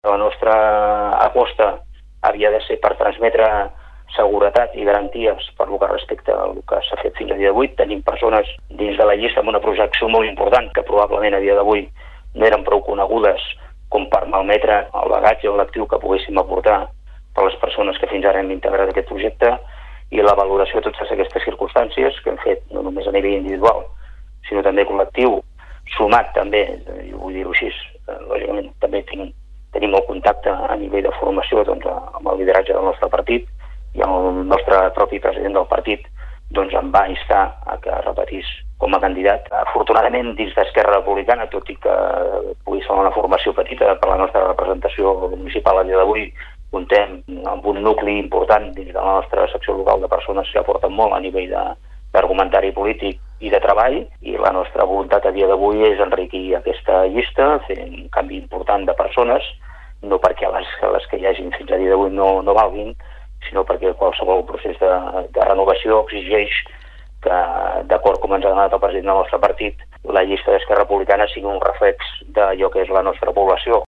La nostra aposta havia de ser per transmetre seguretat i garanties per lo que respecta al que s'ha fet fins a dia d'avui. Tenim persones dins de la llista amb una projecció molt important que probablement a dia d'avui no eren prou conegudes com per malmetre el bagatge o l'actiu que poguéssim aportar per les persones que fins ara hem integrat aquest projecte, i la valoració de totes aquestes circumstàncies que hem fet no només a nivell individual sinó també col·lectiu, sumat també, jo vull dir-ho així, lògicament també tenim el contacte a nivell de formació amb el lideratge del nostre partit, i el nostre propi president del partit em va instar a que repetís com a candidat. Afortunadament, dins d'Esquerra Republicana, tot i que pugui ser una formació petita per la nostra representació municipal a dia d'avui, comptem amb un nucli important dins de la nostra secció local de persones que aporten molt a nivell d'argumentari polític i de treball, i la nostra voluntat a dia d'avui és enriquir aquesta llista, fer un canvi important de persones, no perquè les que hi hagin fins a dia d'avui no valguin, sinó perquè qualsevol procés de renovació exigeix que, d'acord com ens ha demanat el president del nostre partit, la llista d'Esquerra Republicana sigui un reflex d'allò que és la nostra població.